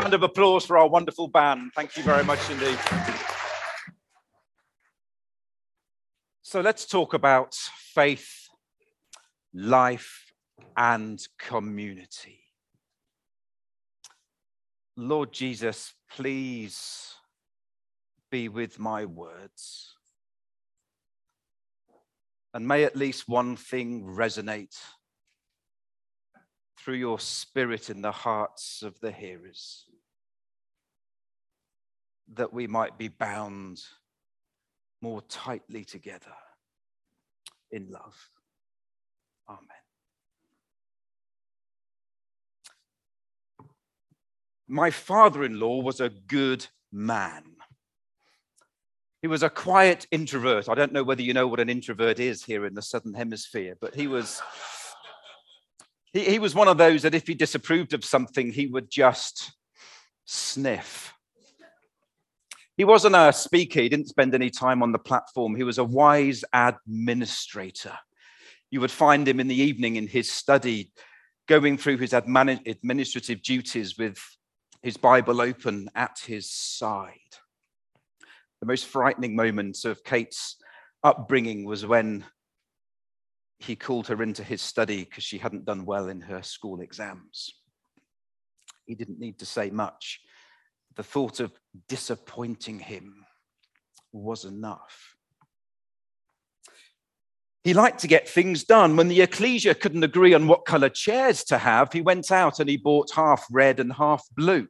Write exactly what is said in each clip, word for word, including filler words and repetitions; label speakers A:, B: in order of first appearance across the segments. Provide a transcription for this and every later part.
A: round of applause for our wonderful band. Thank you very much indeed. So let's talk about faith, life, and community. Lord Jesus, please be with my words. And may at least one thing resonate through your Spirit in the hearts of the hearers, that we might be bound more tightly together in love. Amen. My father-in-law was a good man. He was a quiet introvert. I don't know whether you know what an introvert is here in the Southern Hemisphere, but he was... He, he was one of those that if he disapproved of something, he would just sniff. He wasn't a speaker. He didn't spend any time on the platform. He was a wise administrator. You would find him in the evening in his study, going through his admin- administrative duties with his Bible open at his side. The most frightening moments of Kate's upbringing was when he called her into his study because she hadn't done well in her school exams. He didn't need to say much. The thought of disappointing him was enough. He liked to get things done. When the ecclesia couldn't agree on what colour chairs to have, he went out and he bought half red and half blue.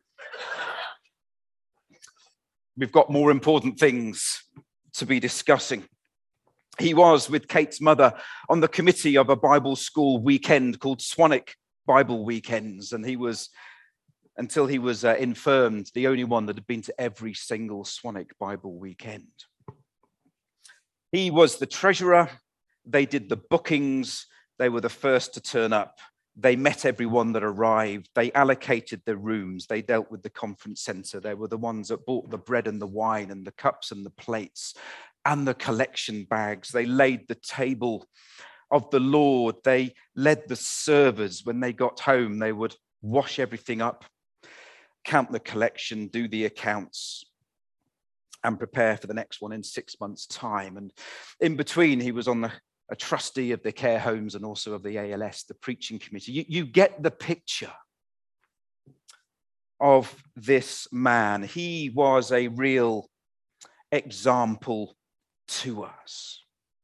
A: We've got more important things to be discussing. He was, with Kate's mother, on the committee of a Bible school weekend called Swanwick Bible Weekends, and he was, until he was uh, infirmed, the only one that had been to every single Swanwick Bible Weekend. He was the treasurer. They did the bookings. They were the first to turn up. They met everyone that arrived. They allocated the rooms. They dealt with the conference centre. They were the ones that bought the bread and the wine and the cups and the plates and the collection bags. They laid the table of the Lord. They led the servers. When they got home, they would wash everything up, count the collection, do the accounts, and prepare for the next one in six months' time. And in between, he was on the, a trustee of the care homes and also of the A L S, the preaching committee. You, you get the picture of this man. He was a real example to us.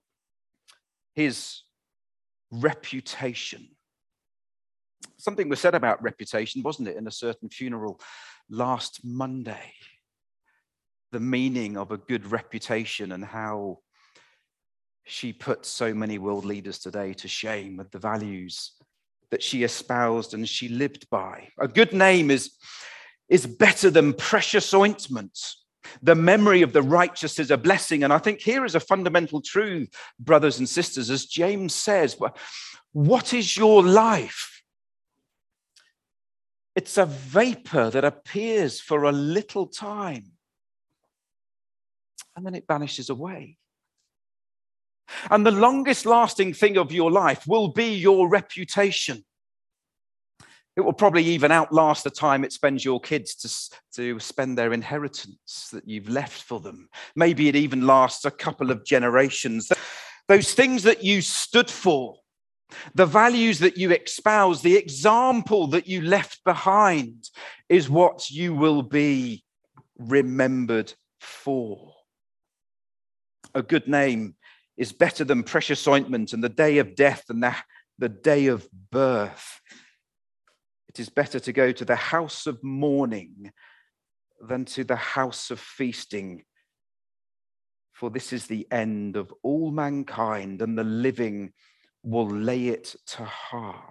A: His reputation. Something was said about reputation, wasn't it, in a certain funeral last Monday? The meaning of a good reputation and how she put so many world leaders today to shame with the values that she espoused and she lived by. A good name is, is better than precious ointment. The memory of the righteous is a blessing. And I think here is a fundamental truth, brothers and sisters, as James says, what is your life? It's a vapor that appears for a little time, and then it vanishes away. And the longest lasting thing of your life will be your reputation. It will probably even outlast the time it spends your kids to, to spend their inheritance that you've left for them. Maybe it even lasts a couple of generations. Those things that you stood for, the values that you espouse, the example that you left behind is what you will be remembered for. A good name is better than precious ointment, and the day of death and the, the day of birth. It is better to go to the house of mourning than to the house of feasting. For this is the end of all mankind, and the living will lay it to heart.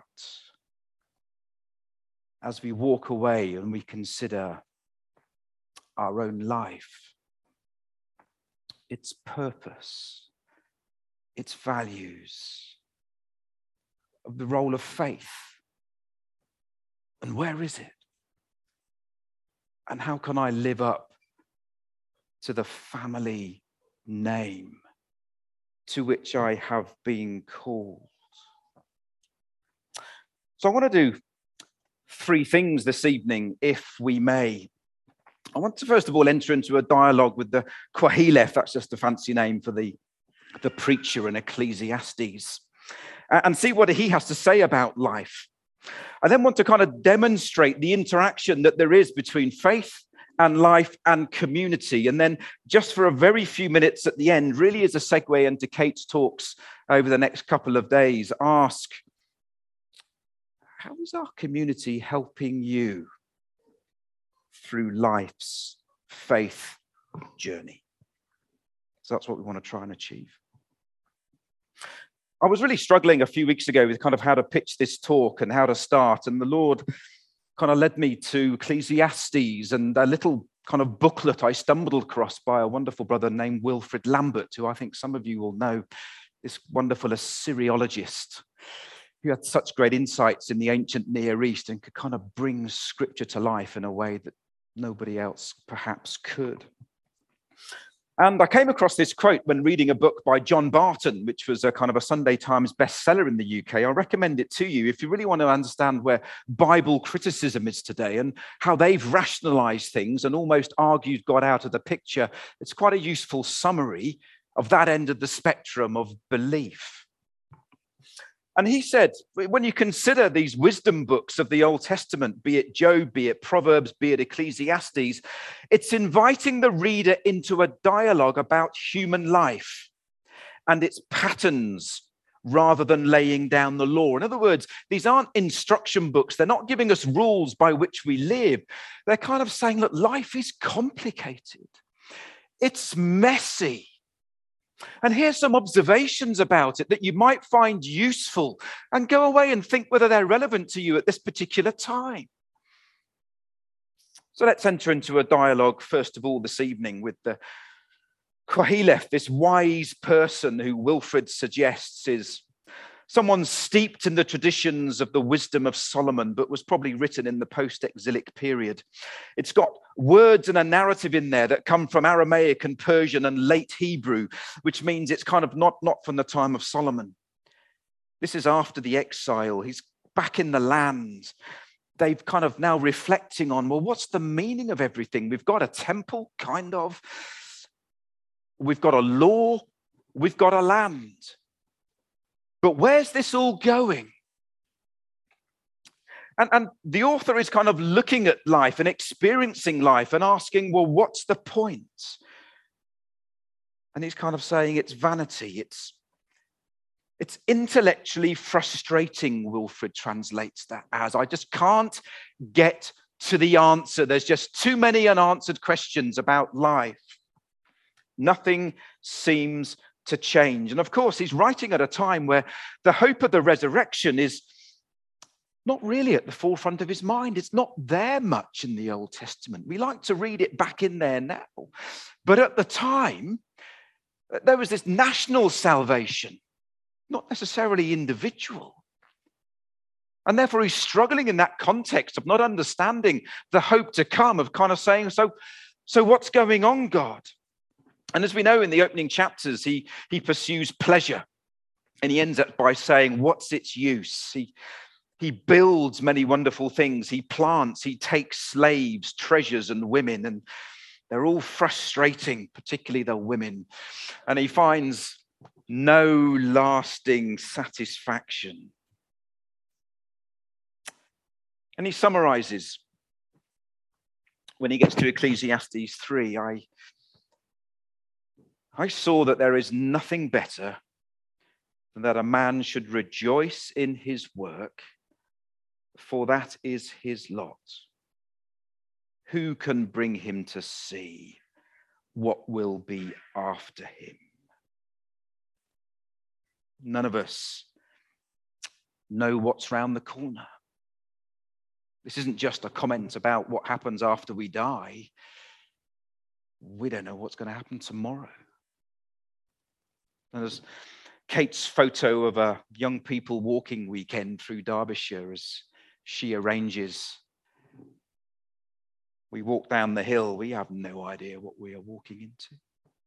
A: As we walk away and we consider our own life, its purpose, its values, of the role of faith. And where is it? And how can I live up to the family name to which I have been called? So I want to do three things this evening, if we may. I want to first of all enter into a dialogue with the Qoheleth, that's just a fancy name for the, the preacher in Ecclesiastes, and see what he has to say about life. I then want to kind of demonstrate the interaction that there is between faith and life and community. And then just for a very few minutes at the end, really as a segue into Kate's talks over the next couple of days, ask, how is our community helping you through life's faith journey? So that's what we want to try and achieve. I was really struggling a few weeks ago with kind of how to pitch this talk and how to start. And the Lord kind of led me to Ecclesiastes and a little kind of booklet I stumbled across by a wonderful brother named Wilfred Lambert, who I think some of you will know, this wonderful Assyriologist who had such great insights in the ancient Near East and could kind of bring scripture to life in a way that nobody else perhaps could. And I came across this quote when reading a book by John Barton, which was a kind of a Sunday Times bestseller in the U K. I recommend it to you if you really want to understand where Bible criticism is today and how they've rationalized things and almost argued God out of the picture. It's quite a useful summary of that end of the spectrum of belief. And he said, when you consider these wisdom books of the Old Testament, be it Job, be it Proverbs, be it Ecclesiastes, it's inviting the reader into a dialogue about human life and its patterns rather than laying down the law. In other words, these aren't instruction books. They're not giving us rules by which we live. They're kind of saying, look, life is complicated. It's messy. And here's some observations about it that you might find useful and go away and think whether they're relevant to you at this particular time. So let's enter into a dialogue, first of all, this evening with the Qoheleth, this wise person who Wilfred suggests is someone steeped in the traditions of the wisdom of Solomon, but was probably written in the post-exilic period. It's got words and a narrative in there that come from Aramaic and Persian and late Hebrew, which means it's kind of not, not from the time of Solomon. This is after the exile. He's back in the land. They've kind of now reflecting on, well, what's the meaning of everything? We've got a temple, kind of. We've got a law. We've got a land. But where's this all going? And, and the author is kind of looking at life and experiencing life and asking, well, what's the point? And he's kind of saying it's vanity. It's, it's intellectually frustrating, Wilfred translates that as. I just can't get to the answer. There's just too many unanswered questions about life. Nothing seems to change. And of course, he's writing at a time where the hope of the resurrection is not really at the forefront of his mind. It's not there much in the Old Testament. We like to read it back in there now. But at the time, there was this national salvation, not necessarily individual. And therefore, he's struggling in that context of not understanding the hope to come, of kind of saying, so, so what's going on, God? And as we know in the opening chapters, he, he pursues pleasure. And he ends up by saying, what's its use? He, he builds many wonderful things. He plants, he takes slaves, treasures, and women. And they're all frustrating, particularly the women. And he finds no lasting satisfaction. And he summarizes when he gets to Ecclesiastes three, I... I saw that there is nothing better than that a man should rejoice in his work, for that is his lot. Who can bring him to see what will be after him? None of us know what's round the corner. This isn't just a comment about what happens after we die. We don't know what's going to happen tomorrow. And there's Kate's photo of a young people walking weekend through Derbyshire as she arranges. We walk down the hill. We have no idea what we are walking into.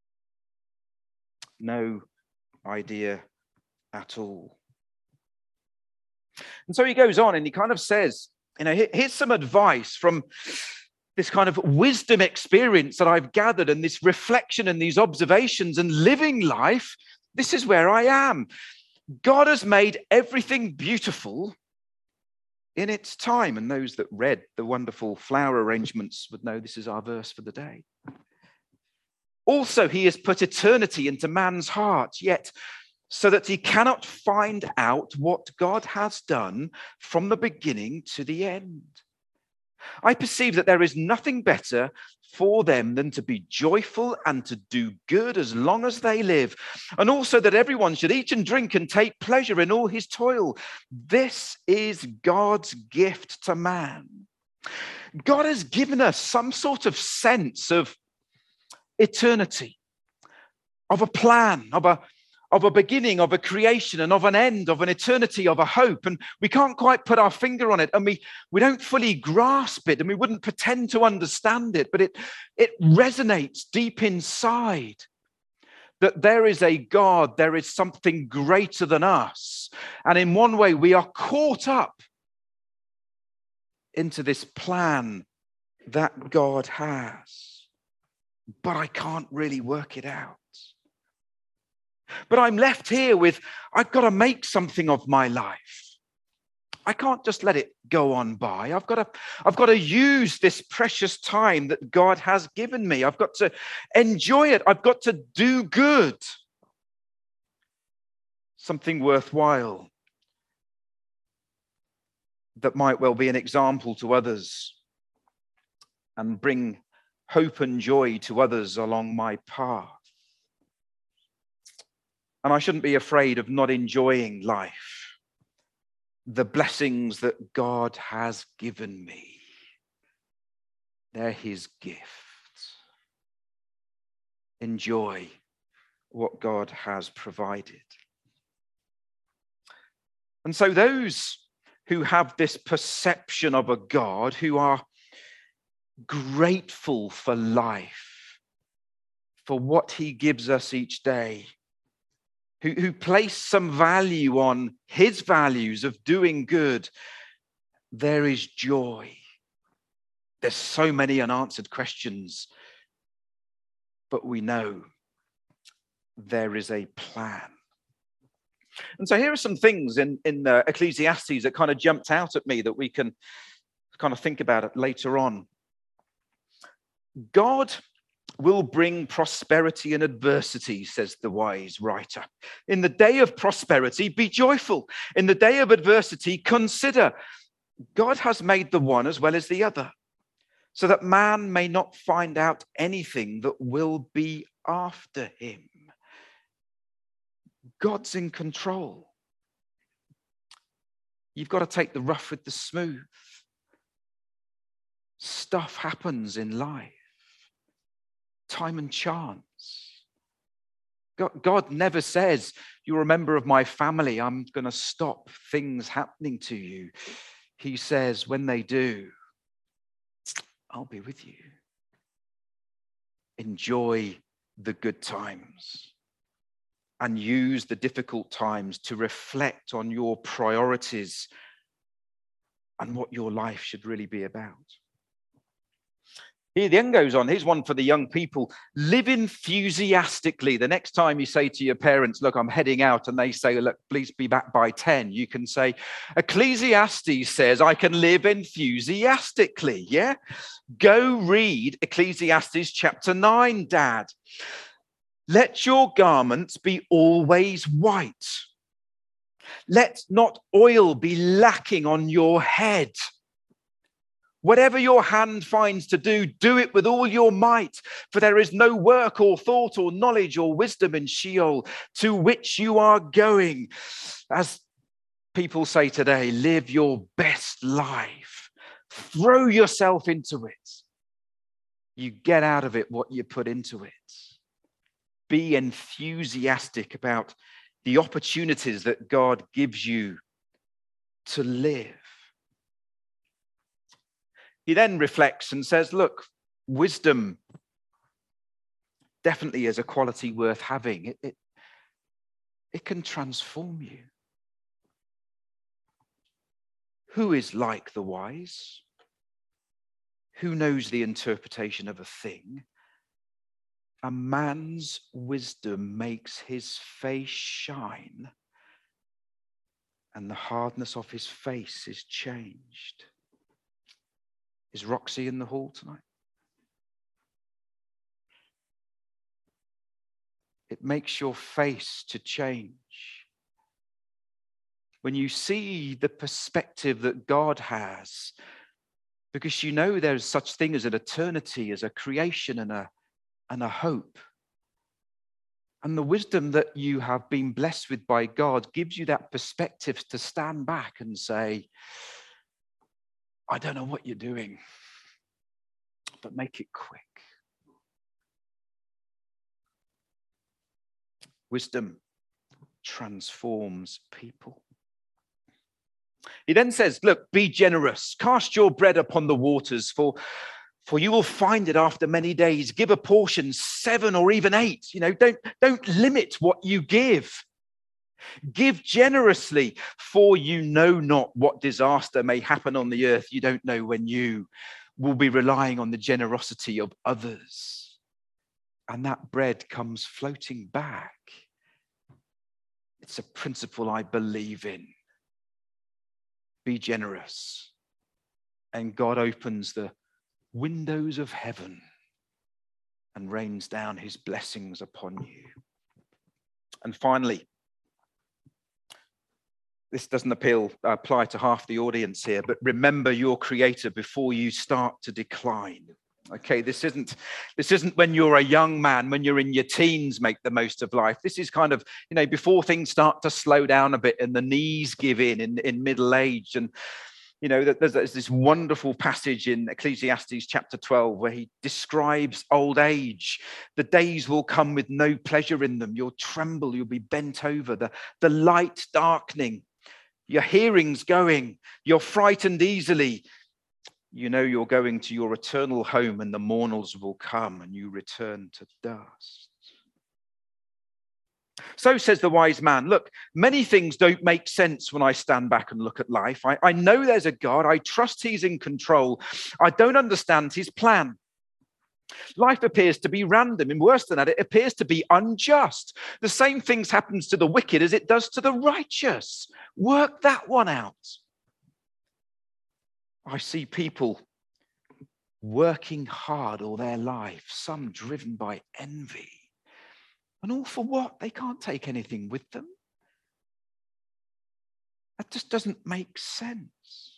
A: No idea at all. And so he goes on and he kind of says, You know, here's some advice from this kind of wisdom experience that I've gathered, and this reflection and these observations and living life. This is where I am. God has made everything beautiful in its time. And those that read the wonderful flower arrangements would know this is our verse for the day. Also, he has put eternity into man's heart, yet so that he cannot find out what God has done from the beginning to the end. I perceive that there is nothing better for them than to be joyful and to do good as long as they live, and also that everyone should eat and drink and take pleasure in all his toil. This is God's gift to man. God has given us some sort of sense of eternity, of a plan, of a of a beginning, of a creation, and of an end, of an eternity, of a hope. And we can't quite put our finger on it, and we, we don't fully grasp it, and we wouldn't pretend to understand it, but it, it resonates deep inside that there is a God, there is something greater than us. And in one way, we are caught up into this plan that God has, but I can't really work it out. But I'm left here with, I've got to make something of my life. I can't just let it go on by. I've got to, I've got to use this precious time that God has given me. I've got to enjoy it. I've got to do good. Something worthwhile that might well be an example to others and bring hope and joy to others along my path. And I shouldn't be afraid of not enjoying life, the blessings that God has given me. They're his gift. Enjoy what God has provided. And so those who have this perception of a God, who are grateful for life, for what he gives us each day, Who, who place some value on his values of doing good, there is joy. There's so many unanswered questions, but we know there is a plan. And so here are some things in, in uh, Ecclesiastes that kind of jumped out at me that we can kind of think about it later on. God will bring prosperity and adversity, says the wise writer. In the day of prosperity, be joyful. In the day of adversity, consider God has made the one as well as the other, so that man may not find out anything that will be after him. God's in control. You've got to take the rough with the smooth. Stuff happens in life. Time and chance. God, God never says, you're a member of my family, I'm going to stop things happening to you. He says, when they do, I'll be with you. Enjoy the good times and use the difficult times to reflect on your priorities and what your life should really be about. Here the end goes on. Here's one for the young people. Live enthusiastically. The next time you say to your parents, look, I'm heading out, and they say, look, please be back by ten, you can say, Ecclesiastes says I can live enthusiastically. Yeah? Go read Ecclesiastes chapter nine, Dad. Let your garments be always white. Let not oil be lacking on your head. Whatever your hand finds to do, do it with all your might, for there is no work or thought or knowledge or wisdom in Sheol to which you are going. As people say today, live your best life. Throw yourself into it. You get out of it what you put into it. Be enthusiastic about the opportunities that God gives you to live. He then reflects and says, look, wisdom definitely is a quality worth having. It, it, it can transform you. Who is like the wise? Who knows the interpretation of a thing? A man's wisdom makes his face shine, and the hardness of his face is changed. Is Roxy in the hall tonight? It makes your face to change. When you see the perspective that God has, because you know there's such thing as an eternity, as a creation and a, and a hope. And the wisdom that you have been blessed with by God gives you that perspective to stand back and say, I don't know what you're doing, but make it quick. Wisdom transforms people. He then says, look, be generous. Cast your bread upon the waters, for, for you will find it after many days. Give a portion, seven or even eight. You know, don't, don't limit what you give. Give generously, for you know not what disaster may happen on the earth. You don't know when you will be relying on the generosity of others. And that bread comes floating back. It's a principle I believe in. Be generous. And God opens the windows of heaven and rains down his blessings upon you. And finally, this doesn't appeal, apply to half the audience here, but remember your Creator before you start to decline. Okay, this isn't this isn't when you're a young man, when you're in your teens, make the most of life. This is kind of, you know, before things start to slow down a bit and the knees give in in, in middle age. And, you know, there's, there's this wonderful passage in Ecclesiastes chapter twelve where he describes old age. The days will come with no pleasure in them. You'll tremble, you'll be bent over, the, the light darkening, your hearing's going, you're frightened easily. You know you're going to your eternal home and the mourners will come and you return to dust. So says the wise man, look, many things don't make sense when I stand back and look at life. I, I know there's a God. I trust he's in control. I don't understand his plan. Life appears to be random, and worse than that, it appears to be unjust. The same things happens to the wicked as it does to the righteous. Work that one out. I see people working hard all their life, some driven by envy. And all for what? They can't take anything with them. That just doesn't make sense.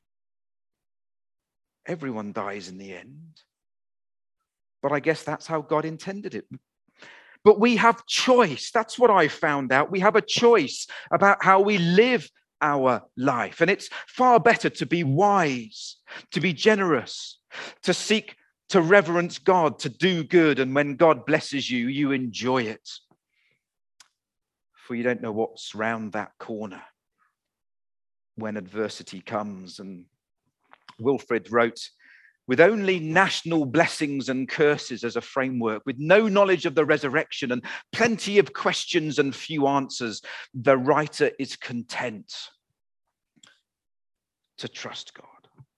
A: Everyone dies in the end. But I guess that's how God intended it. But we have choice. That's what I found out. We have a choice about how we live our life. And it's far better to be wise, to be generous, to seek to reverence God, to do good. And when God blesses you, you enjoy it. For you don't know what's round that corner when adversity comes. And Wilfred wrote, with only national blessings and curses as a framework, with no knowledge of the resurrection and plenty of questions and few answers, the writer is content to trust God.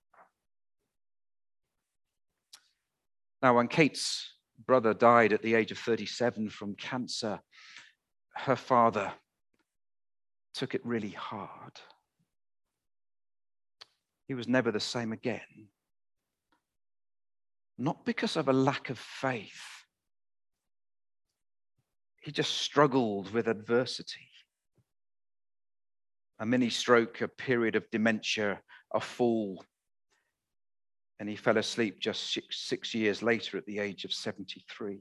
A: Now, when Kate's brother died at the age of thirty-seven from cancer, her father took it really hard. He was never the same again. Not because of a lack of faith. He just struggled with adversity. A mini stroke, a period of dementia, a fall. And he fell asleep just six, six years later at the age of seventy-three.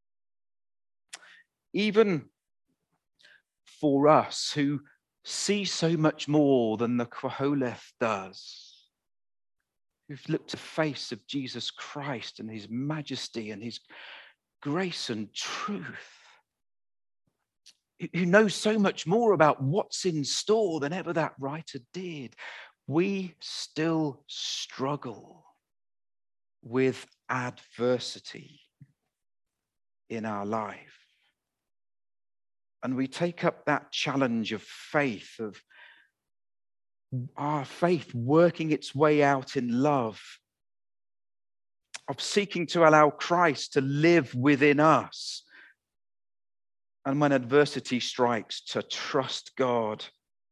A: Even for us who see so much more than the Koheleth does, who've looked at the face of Jesus Christ and his majesty and his grace and truth, who know so much more about what's in store than ever that writer did, we still struggle with adversity in our life. And we take up that challenge of faith, of our faith working its way out in love, of seeking to allow Christ to live within us. And when adversity strikes, to trust God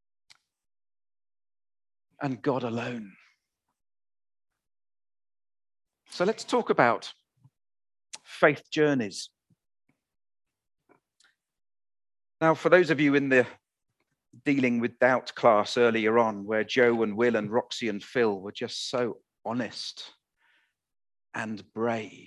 A: and God alone. So let's talk about faith journeys. Now, for those of you in the dealing with doubt class earlier on, where Joe and Will and Roxy and Phil were just so honest and brave,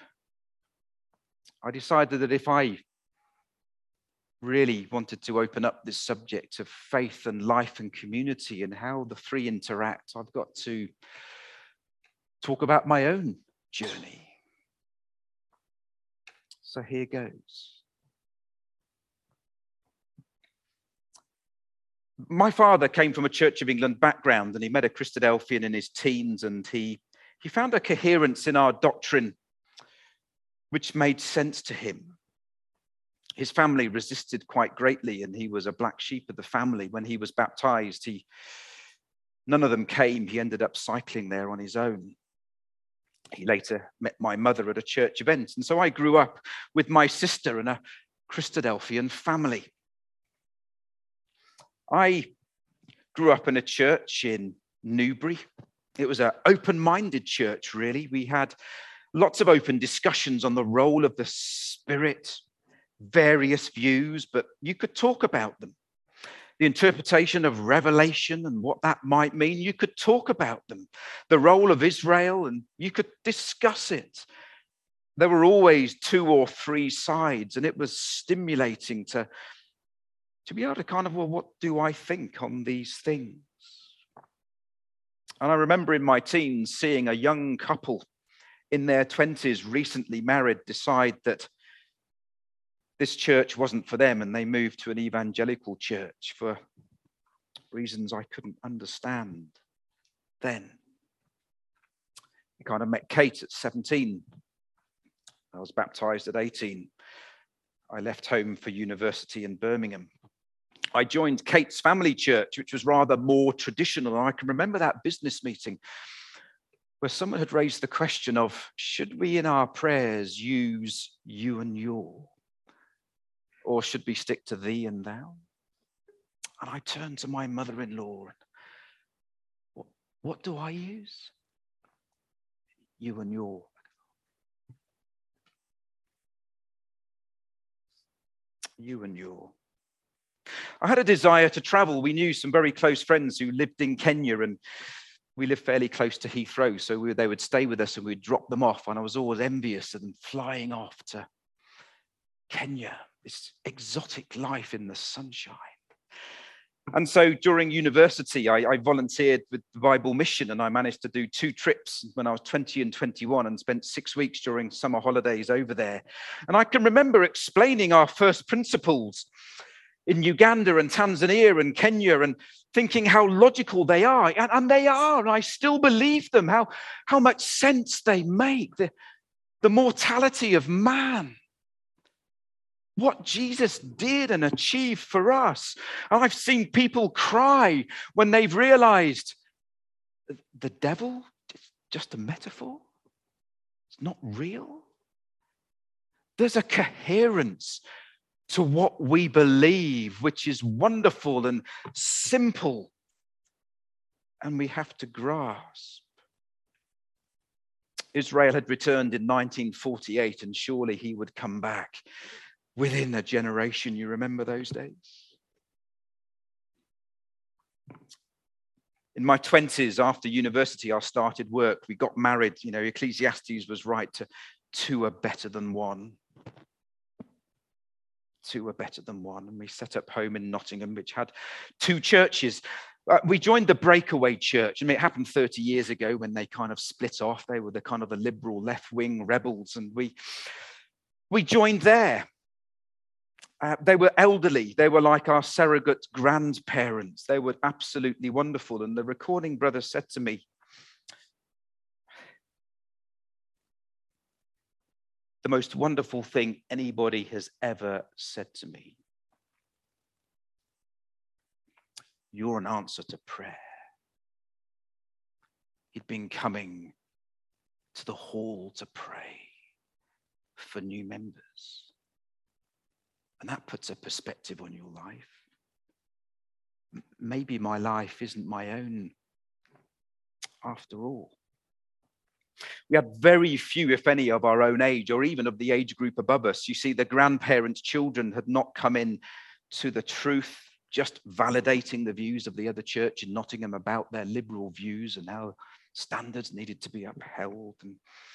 A: I decided that if I really wanted to open up this subject of faith and life and community and how the three interact, I've got to talk about my own journey. So here goes. My father came from a Church of England background, and he met a Christadelphian in his teens, and he, he found a coherence in our doctrine which made sense to him. His family resisted quite greatly, and he was a black sheep of the family. When he was baptized, he, none of them came. He ended up cycling there on his own. He later met my mother at a church event. And so I grew up with my sister in a Christadelphian family. I grew up in a church in Newbury. It was an open-minded church, really. We had lots of open discussions on the role of the Spirit, various views, but you could talk about them. The interpretation of Revelation and what that might mean, you could talk about them. The role of Israel, and you could discuss it. There were always two or three sides, and it was stimulating to, to be able to kind of, well, what do I think on these things? And I remember in my teens seeing a young couple in their twenties, recently married, decide that this church wasn't for them, and they moved to an evangelical church for reasons I couldn't understand then. I kind of met Kate at seventeen. I was baptized at eighteen. I left home for university in Birmingham. I joined Kate's family church, which was rather more traditional. And I can remember that business meeting where someone had raised the question of, should we in our prayers use you and your? Or should we stick to thee and thou? And I turned to my mother-in-law. And what, what do I use? You and your. You and your. I had a desire to travel. We knew some very close friends who lived in Kenya, and we lived fairly close to Heathrow. So we, they would stay with us and we'd drop them off. And I was always envious of them flying off to Kenya. This exotic life in the sunshine. And so during university, I, I volunteered with the Bible Mission, and I managed to do two trips when I was twenty and twenty-one and spent six weeks during summer holidays over there. And I can remember explaining our first principles in Uganda and Tanzania and Kenya and thinking how logical they are. And, and they are, and I still believe them, how, how much sense they make, the, the mortality of man. What Jesus did and achieved for us. And I've seen people cry when they've realized the devil is just a metaphor. It's not real. There's a coherence to what we believe, which is wonderful and simple. And we have to grasp. Israel had returned in nineteen forty-eight, and surely he would come back within a generation. You remember those days? In my twenties, after university, I started work. We got married. You know, Ecclesiastes was right to two are better than one. Two are better than one. And we set up home in Nottingham, which had two churches. Uh, we joined the Breakaway Church. I mean, it happened thirty years ago when they kind of split off. They were the kind of the liberal left-wing rebels. And we, we joined there. Uh, they were elderly. They were like our surrogate grandparents. They were absolutely wonderful. And the recording brother said to me, the most wonderful thing anybody has ever said to me. You're an answer to prayer. he'd been coming to the hall to pray for new members. And that puts a perspective on your life. Maybe my life isn't my own after all. We had very few, if any, of our own age, or even of the age group above us. You see, the grandparents' children had not come in to the truth, just validating the views of the other church in Nottingham about their liberal views and how standards needed to be upheld. And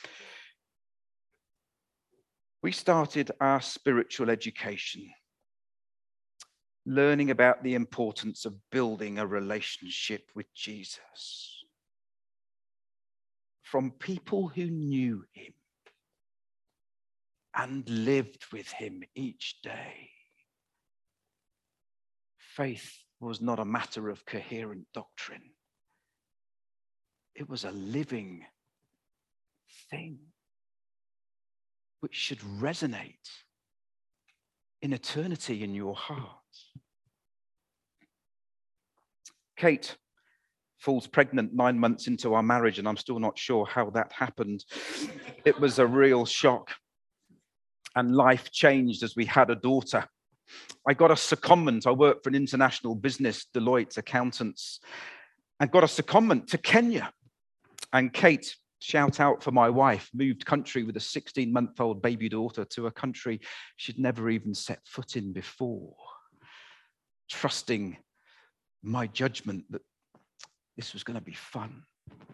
A: we started our spiritual education, learning about the importance of building a relationship with Jesus from people who knew him and lived with him each day. Faith was not a matter of coherent doctrine. It was a living thing which should resonate in eternity in your heart. Kate falls pregnant nine months into our marriage, and I'm still not sure how that happened. It was a real shock. And life changed as we had a daughter. I got a secondment. I worked for an international business, Deloitte Accountants, and got a secondment to Kenya. And Kate, shout out for my wife, moved country with a sixteen-month-old baby daughter to a country she'd never even set foot in before, trusting my judgment that this was going to be fun.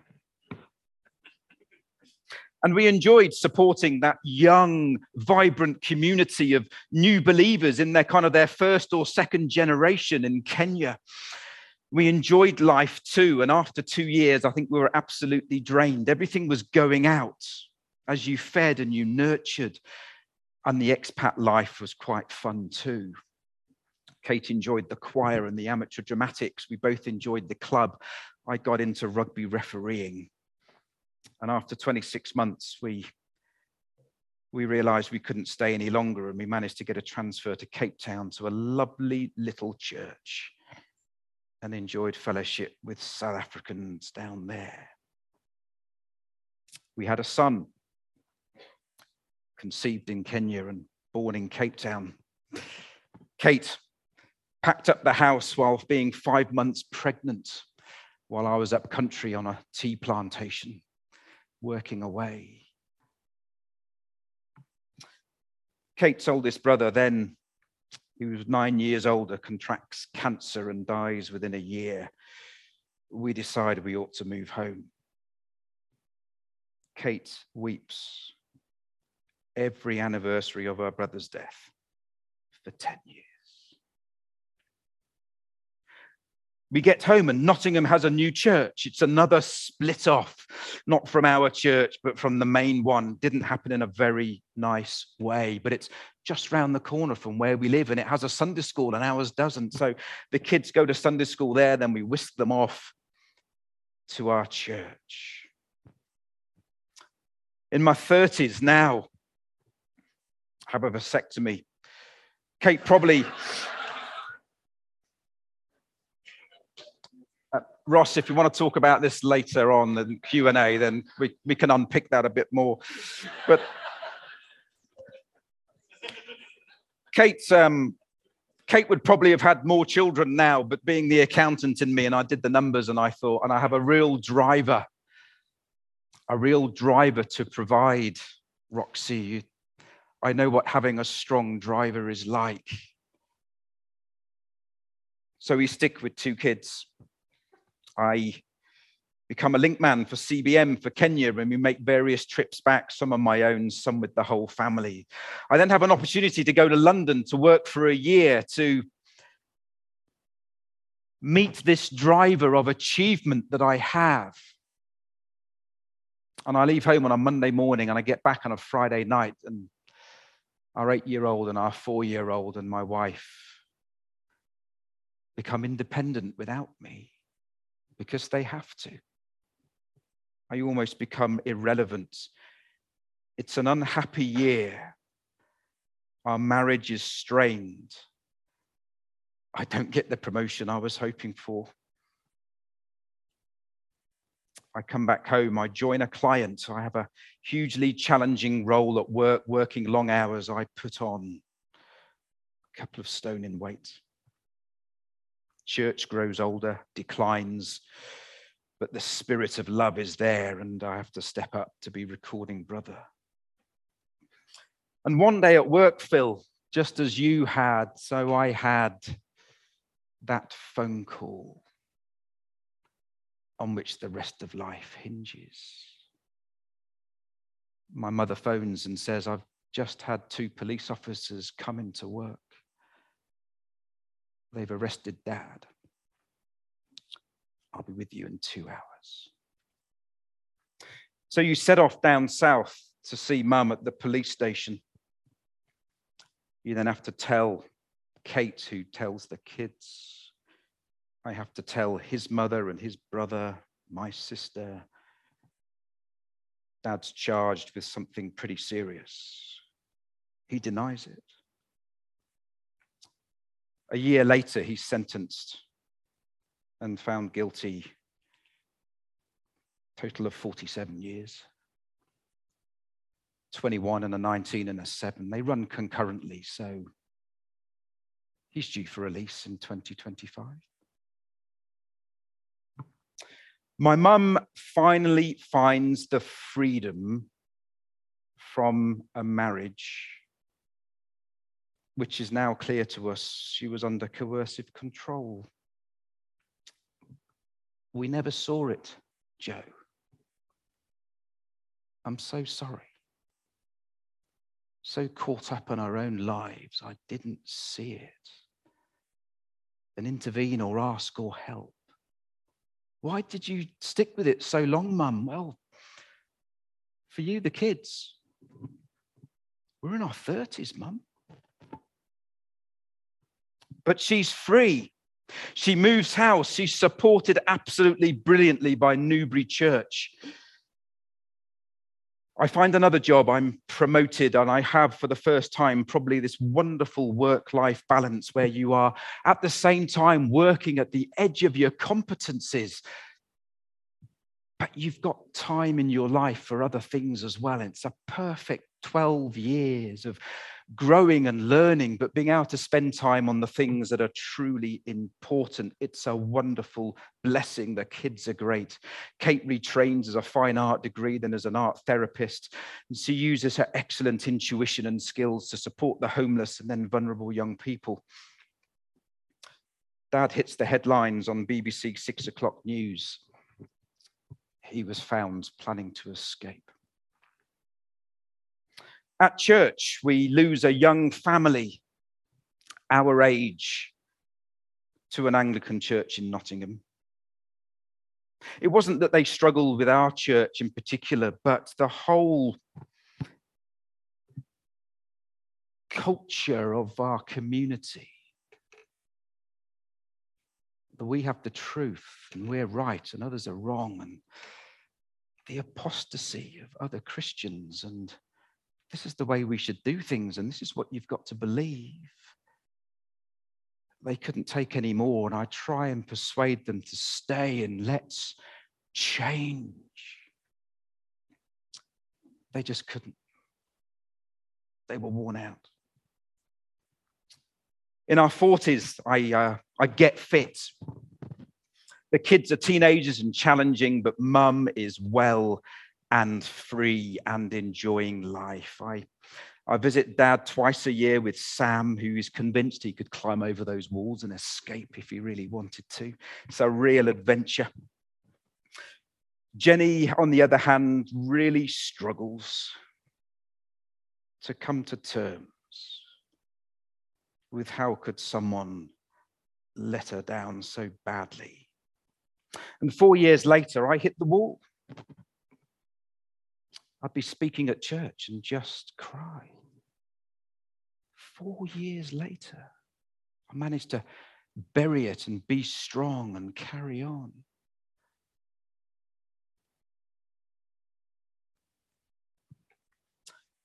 A: And we enjoyed supporting that young, vibrant community of new believers in their kind of their first or second generation in Kenya. We enjoyed life too. And after two years, I think we were absolutely drained. Everything was going out as you fed and you nurtured. And the expat life was quite fun too. Kate enjoyed the choir and the amateur dramatics. We both enjoyed the club. I got into rugby refereeing. And after twenty-six months, we, we realized we couldn't stay any longer, and we managed to get a transfer to Cape Town to a lovely little church and enjoyed fellowship with South Africans down there. We had a son conceived in Kenya and born in Cape Town. Kate packed up the house while being five months pregnant, while I was up country on a tea plantation, working away. Kate's oldest brother then, he was nine years older, contracts cancer and dies within a year. We decided we ought to move home. Kate weeps every anniversary of her brother's death for ten years. We get home and Nottingham has a new church. It's another split off, not from our church, but from the main one. Didn't happen in a very nice way, but it's just round the corner from where we live, and it has a Sunday school and ours doesn't. So the kids go to Sunday school there, then we whisk them off to our church. In my thirties now, I have a vasectomy. Kate probably... Uh, Ross, if you want to talk about this later on in Q and A, then we, we can unpick that a bit more. But Kate, um, Kate would probably have had more children now, but being the accountant in me, and I did the numbers and I thought, and I have a real driver, a real driver to provide, Roxy. I know what having a strong driver is like. So we stick with two kids. I become a link man for C B M for Kenya, and we make various trips back, some on my own, some with the whole family. I then have an opportunity to go to London to work for a year to meet this driver of achievement that I have. And I leave home on a Monday morning and I get back on a Friday night, and our eight-year-old and our four-year-old and my wife become independent without me. Because they have to. I almost become irrelevant. It's an unhappy year. Our marriage is strained. I don't get the promotion I was hoping for. I come back home, I join a client, I have a hugely challenging role at work, working long hours. I put on a couple of stone in weight. Church grows older, declines, but the spirit of love is there, and I have to step up to be recording brother. And one day at work, Phil, just as you had, so I had that phone call on which the rest of life hinges. My mother phones and says, I've just had two police officers come into work. They've arrested Dad. I'll be with you in two hours. So you set off down south to see Mum at the police station. You then have to tell Kate, who tells the kids. I have to tell his mother and his brother, my sister. Dad's charged with something pretty serious. He denies it. A year later, he's sentenced and found guilty. Total of forty-seven years. twenty-one and a nineteen and a seven. They run concurrently, so he's due for release in twenty twenty-five. My mum finally finds the freedom from a marriage which is now clear to us she was under coercive control. We never saw it, Joe. I'm so sorry. So caught up in our own lives, I didn't see it. And intervene or ask or help. Why did you stick with it so long, Mum? Well, for you, the kids, we're in our thirties, Mum. But she's free. She moves house. She's supported absolutely brilliantly by Newbury Church. I find another job, I'm promoted, and I have for the first time probably this wonderful work-life balance where you are at the same time working at the edge of your competencies, but you've got time in your life for other things as well. It's a perfect twelve years of growing and learning, but being able to spend time on the things that are truly important. It's a wonderful blessing. The kids are great. Kate retrains as a fine art degree, then as an art therapist. And she uses her excellent intuition and skills to support the homeless and then vulnerable young people. Dad hits the headlines on B B C six o'clock news. He was found planning to escape. At church, we lose a young family our age to an Anglican church in Nottingham. It wasn't that they struggled with our church in particular, but the whole culture of our community. That we have the truth and we're right and others are wrong, and the apostasy of other Christians, and this is the way we should do things, and this is what you've got to believe. They couldn't take any more, and I try and persuade them to stay and let's change. They just couldn't. They were worn out. In our forties, I, uh, I get fit. The kids are teenagers and challenging, but Mum is well and free and enjoying life. I, I visit Dad twice a year with Sam, who is convinced he could climb over those walls and escape if he really wanted to. It's a real adventure. Jenny, on the other hand, really struggles to come to terms with how could someone let her down so badly. And four years later, I hit the wall. I'd be speaking at church and just cry. Four years later, I managed to bury it and be strong and carry on.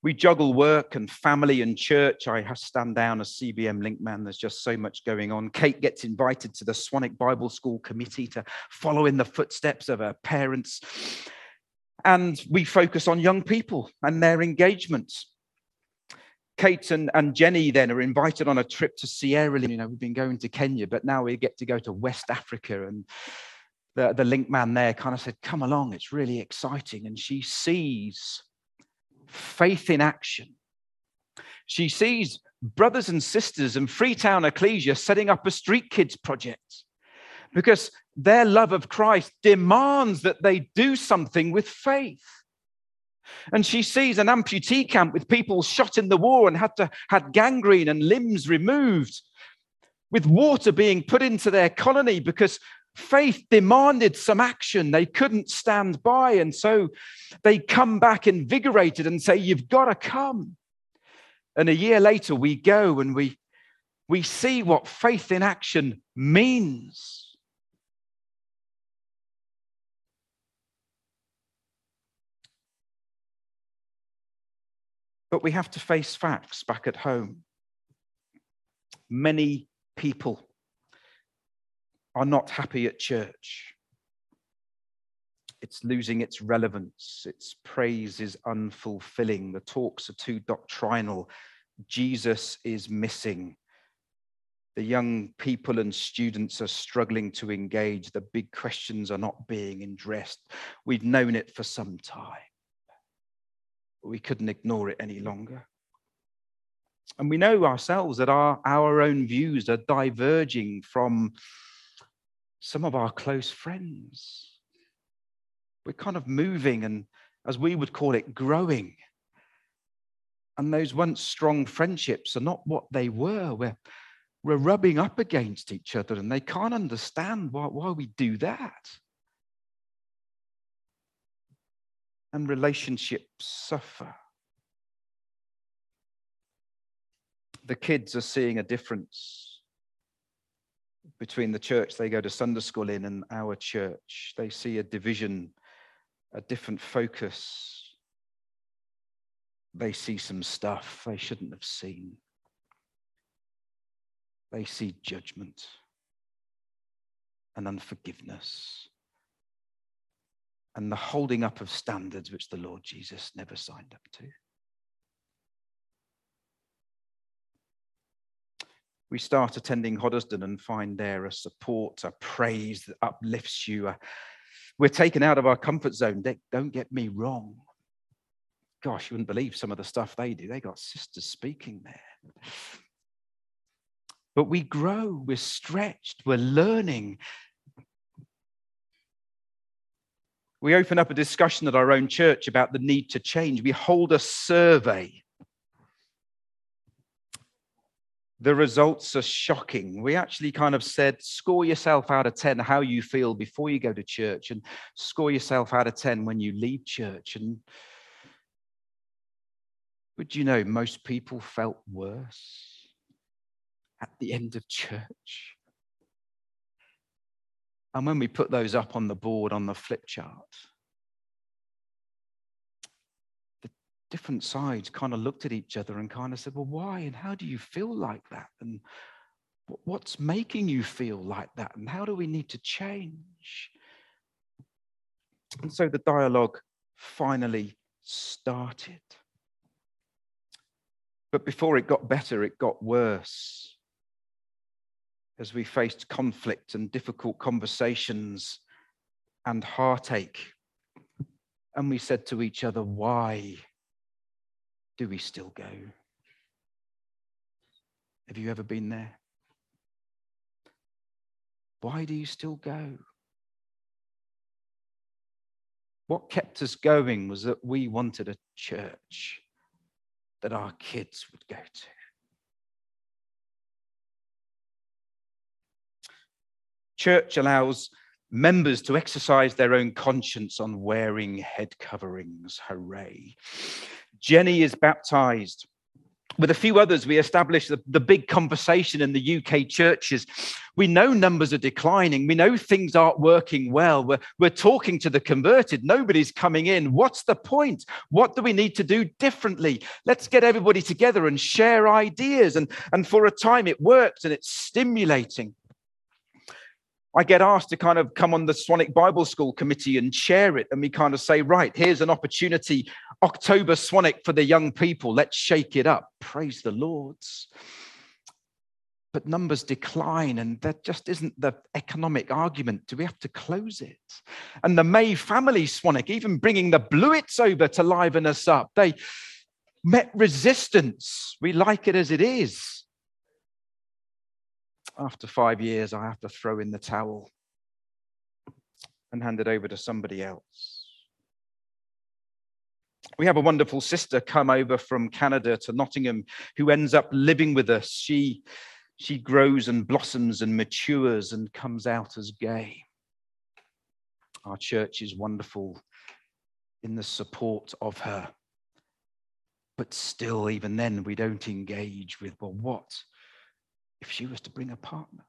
A: We juggle work and family and church. I have to stand down as C B M Linkman. There's just so much going on. Kate gets invited to the Swanwick Bible School committee to follow in the footsteps of her parents. And we focus on young people and their engagements. Kate and, and Jenny then are invited on a trip to Sierra Leone. You know, we've been going to Kenya, but now we get to go to West Africa. And the, the link man there kind of said, come along, it's really exciting. And she sees faith in action. She sees brothers and sisters in Freetown Ecclesia setting up a street kids project because their love of Christ demands that they do something with faith. And she sees an amputee camp with people shot in the war and had to had gangrene and limbs removed, with water being put into their colony because faith demanded some action. They couldn't stand by. And so they come back invigorated and say, you've got to come. And a year later, we go and we, we see what faith in action means. But we have to face facts back at home. Many people are not happy at church. It's losing its relevance. Its praise is unfulfilling. The talks are too doctrinal. Jesus is missing. The young people and students are struggling to engage. The big questions are not being addressed. We've known it for some time. We couldn't ignore it any longer. And we know ourselves that our, our own views are diverging from some of our close friends. We're kind of moving and, as we would call it, growing. And those once strong friendships are not what they were. We're, we're rubbing up against each other and they can't understand why, why we do that. And relationships suffer. The kids are seeing a difference between the church they go to Sunday school in and our church. They see a division, a different focus. They see some stuff they shouldn't have seen. They see judgment and unforgiveness and the holding up of standards which the Lord Jesus never signed up to. We start attending Hoddesdon and find there a support, a praise that uplifts you. A, we're taken out of our comfort zone. They, don't get me wrong. Gosh, you wouldn't believe some of the stuff they do. They got sisters speaking there. But we grow, we're stretched, we're learning. We open up a discussion at our own church about the need to change. We hold a survey. The results are shocking. We actually kind of said, score yourself out of ten how you feel before you go to church and score yourself out of ten when you leave church. And would you know, most people felt worse at the end of church. And when we put those up on the board on the flip chart, the different sides kind of looked at each other and kind of said, well, why? And how do you feel like that? And what's making you feel like that? And how do we need to change? And so the dialogue finally started. But before it got better, it got worse. As we faced conflict and difficult conversations and heartache. And we said to each other, why do we still go? Have you ever been there? Why do you still go? What kept us going was that we wanted a church that our kids would go to. Church allows members to exercise their own conscience on wearing head coverings. Hooray. Jenny is baptized With a few others, we established the, the big conversation in the U K churches. We know numbers are declining. We know things aren't working well. We're, we're talking to the converted. Nobody's coming in. What's the point? What do we need to do differently? Let's get everybody together and share ideas. And, and for a time, it works and it's stimulating. I get asked to kind of come on the Swanwick Bible School committee and chair it. And we kind of say, right, here's an opportunity. October Swanwick for the young people. Let's shake it up. Praise the Lord. But numbers decline, and that just isn't the economic argument. Do we have to close it? And the May family Swanwick, even bringing the Blewitts over to liven us up, they met resistance. We like it as it is. After five years, I have to throw in the towel and hand it over to somebody else. We have a wonderful sister come over from Canada to Nottingham who ends up living with us. She, she grows and blossoms and matures and comes out as gay. Our church is wonderful in the support of her. But still, even then, we don't engage with, well, what if she was to bring a partner?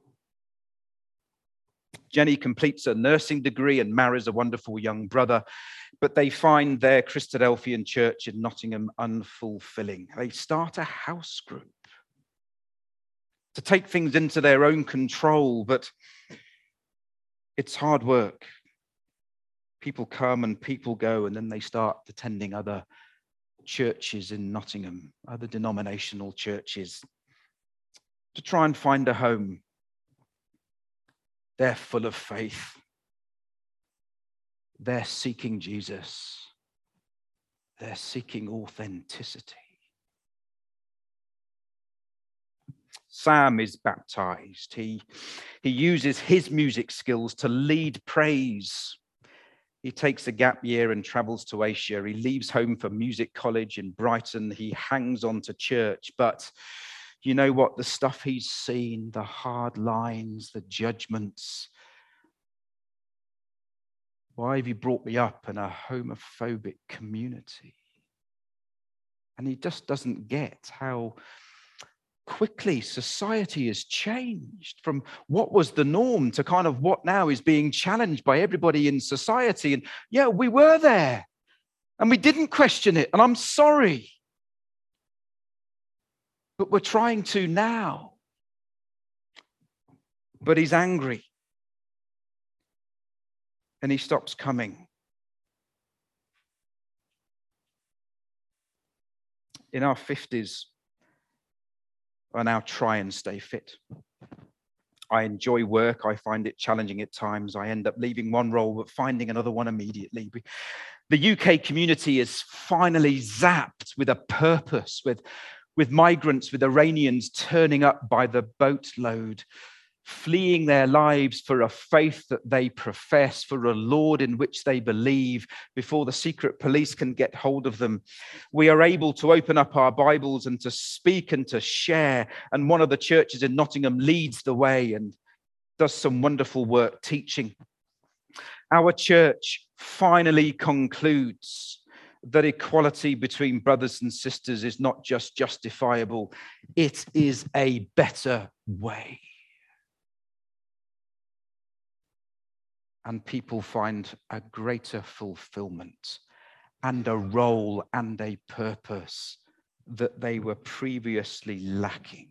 A: Jenny completes a nursing degree and marries a wonderful young brother, but they find their Christadelphian church in Nottingham unfulfilling. They start a house group to take things into their own control, but it's hard work. People come and people go, and then they start attending other churches in Nottingham, other denominational churches, to try and find a home. They're full of faith. They're seeking Jesus. They're seeking authenticity. Sam is baptized. He, he uses his music skills to lead praise. He takes a gap year and travels to Asia. He leaves home for music college in Brighton. He hangs on to church, but you know what? The stuff he's seen, the hard lines, the judgments. Why have you brought me up in a homophobic community? And he just doesn't get how quickly society has changed from what was the norm to kind of what now is being challenged by everybody in society. And yeah, we were there and we didn't question it. And I'm sorry. But we're trying to now. But he's angry. And he stops coming. In our fifties, I now try and stay fit. I enjoy work. I find it challenging at times. I end up leaving one role, but finding another one immediately. The U K community is finally zapped with a purpose, with with migrants, with Iranians turning up by the boatload, fleeing their lives for a faith that they profess, for a Lord in which they believe, before the secret police can get hold of them. We are able to open up our Bibles and to speak and to share. And one of the churches in Nottingham leads the way and does some wonderful work teaching. Our church finally concludes that equality between brothers and sisters is not just justifiable, it is a better way. And people find a greater fulfillment and a role and a purpose that they were previously lacking.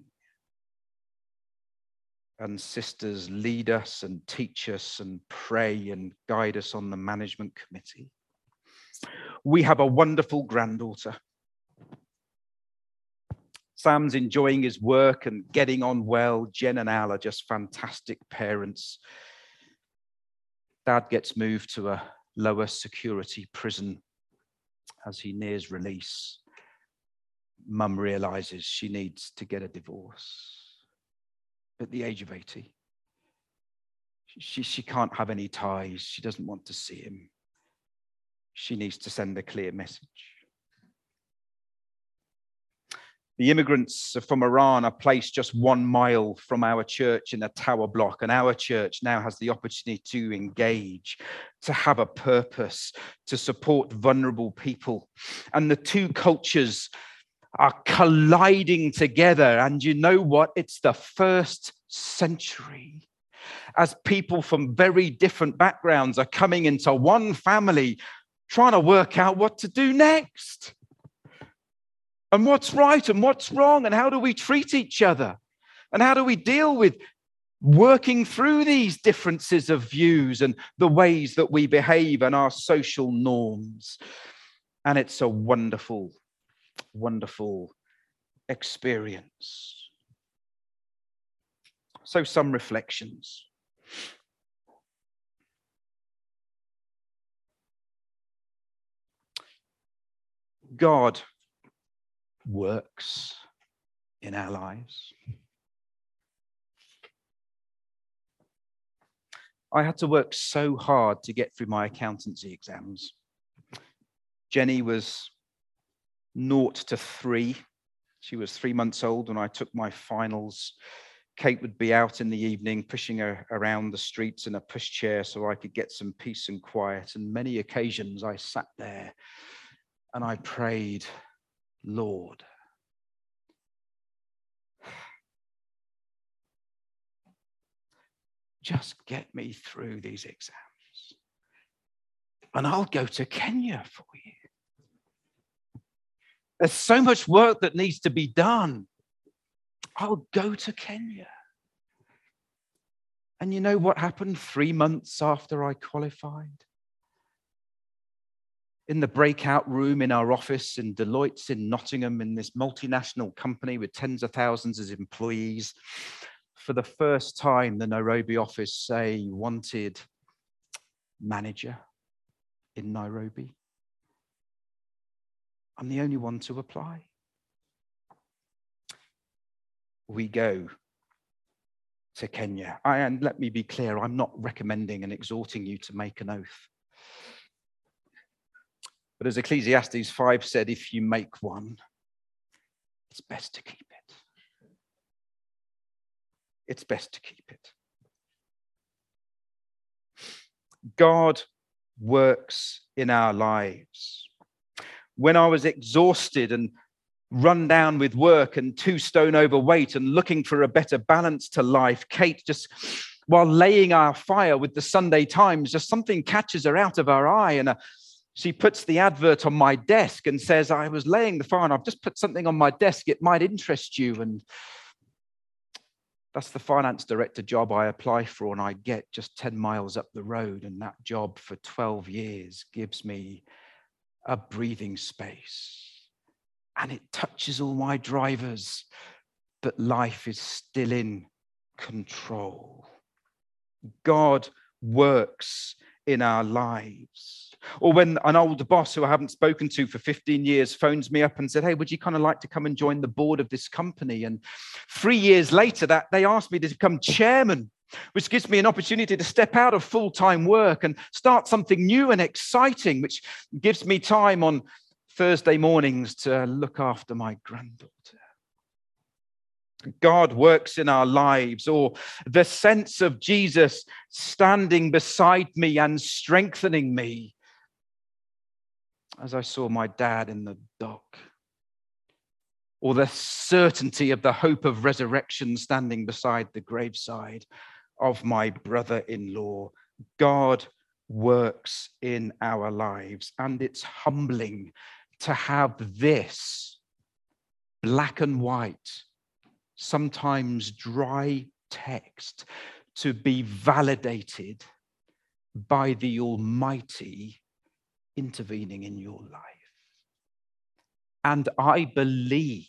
A: And sisters lead us and teach us and pray and guide us on the management committee. We have a wonderful granddaughter. Sam's enjoying his work and getting on well. Jen and Al are just fantastic parents. Dad gets moved to a lower security prison as he nears release. Mum realizes she needs to get a divorce at the age of eighty. She, she can't have any ties. She doesn't want to see him. She needs to send a clear message. The immigrants from Iran are placed just one mile from our church in a tower block, and our church now has the opportunity to engage, to have a purpose, to support vulnerable people. And the two cultures are colliding together. And you know what? It's the first century. As people from very different backgrounds are coming into one family, trying to work out what to do next. And what's right and what's wrong, and how do we treat each other? And how do we deal with working through these differences of views and the ways that we behave and our social norms? And it's a wonderful, wonderful experience. So some reflections. God works in our lives. I had to work so hard to get through my accountancy exams. Jenny was naught to three. She was three months old when I took my finals. Kate would be out in the evening pushing her around the streets in a pushchair so I could get some peace and quiet. And many occasions I sat there and I prayed, Lord, just get me through these exams and I'll go to Kenya for you. There's so much work that needs to be done. I'll go to Kenya. And you know what happened three months after I qualified? In the breakout room in our office in Deloitte's in Nottingham, in this multinational company with tens of thousands of employees, for the first time, the Nairobi office say wanted manager in Nairobi. I'm the only one to apply. We go to Kenya. I, and let me be clear, I'm not recommending and exhorting you to make an oath. But as Ecclesiastes five said, if you make one, it's best to keep it. It's best to keep it. God works in our lives. When I was exhausted and run down with work and two stone overweight and looking for a better balance to life, Kate, just while laying our fire with the Sunday Times, just something catches her out of her eye, and a she puts the advert on my desk and says, I was laying the fire and I've just put something on my desk. It might interest you. And that's the finance director job I apply for and I get just ten miles up the road. And that job for twelve years gives me a breathing space. And it touches all my drivers, but life is still in control. God works in our lives. Or when an older boss who I haven't spoken to for fifteen years phones me up and said, hey, would you kind of like to come and join the board of this company? And three years later, that they asked me to become chairman, which gives me an opportunity to step out of full-time work and start something new and exciting, which gives me time on Thursday mornings to look after my granddaughter. God works in our lives, or the sense of Jesus standing beside me and strengthening me as I saw my dad in the dock, or the certainty of the hope of resurrection standing beside the graveside of my brother-in-law. God works in our lives, and it's humbling to have this black and white, sometimes dry text to be validated by the Almighty intervening in your life. And I believe,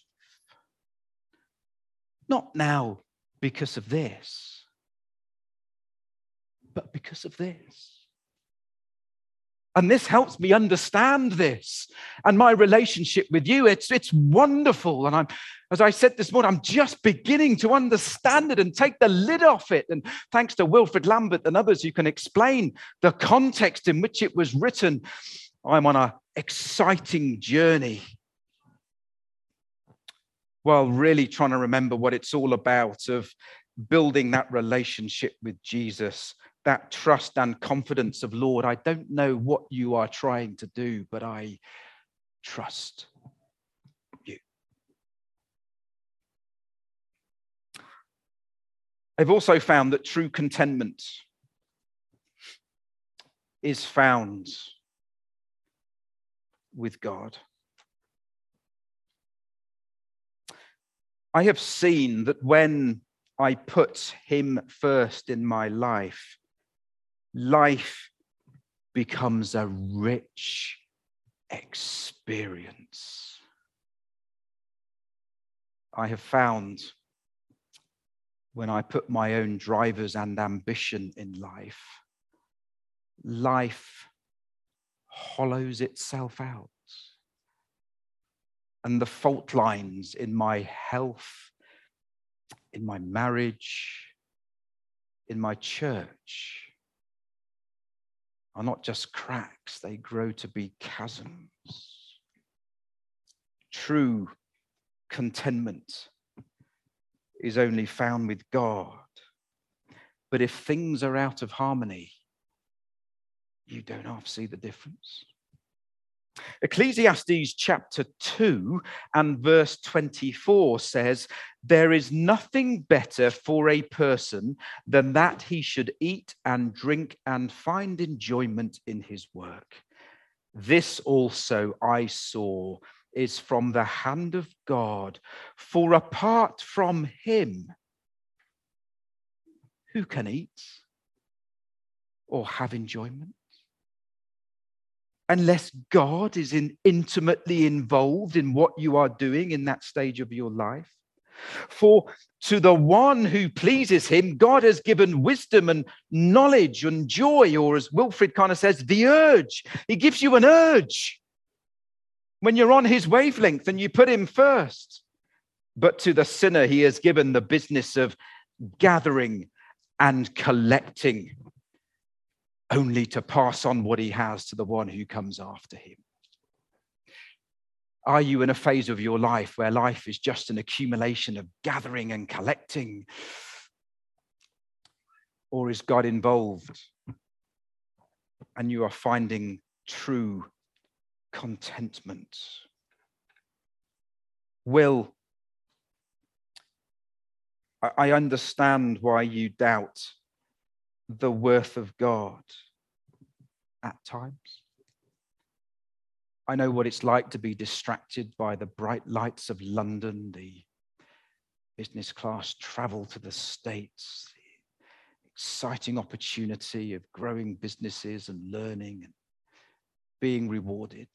A: not now because of this, but because of this. And this helps me understand this and my relationship with you. It's, it's wonderful. And I'm, as I said this morning, I'm just beginning to understand it and take the lid off it. And thanks to Wilfred Lambert and others who can explain the context in which it was written, I'm on an exciting journey. Well, really trying to remember what it's all about, of building that relationship with Jesus, that trust and confidence of, Lord, I don't know what you are trying to do, but I trust you. I've also found that true contentment is found with God. I have seen that when I put him first in my life, life becomes a rich experience. I have found when I put my own drivers and ambition in life, life hollows itself out. And the fault lines in my health, in my marriage, in my church are not just cracks, they grow to be chasms. True contentment is only found with God. But if things are out of harmony, you don't half see the difference. Ecclesiastes chapter two and verse twenty-four says, "There is nothing better for a person than that he should eat and drink and find enjoyment in his work. This also I saw is from the hand of God, for apart from him, who can eat or have enjoyment? Unless God is in, intimately involved in what you are doing in that stage of your life. For to the one who pleases him, God has given wisdom and knowledge and joy, or as Wilfred kind of says, the urge. He gives you an urge when you're on his wavelength and you put him first. But to the sinner, he has given the business of gathering and collecting, only to pass on what he has to the one who comes after him. Are you in a phase of your life where life is just an accumulation of gathering and collecting? Or is God involved and you are finding true contentment? Will, I understand why you doubt the worth of God at times. I know what it's like to be distracted by the bright lights of London, the business class travel to the States, the exciting opportunity of growing businesses and learning and being rewarded.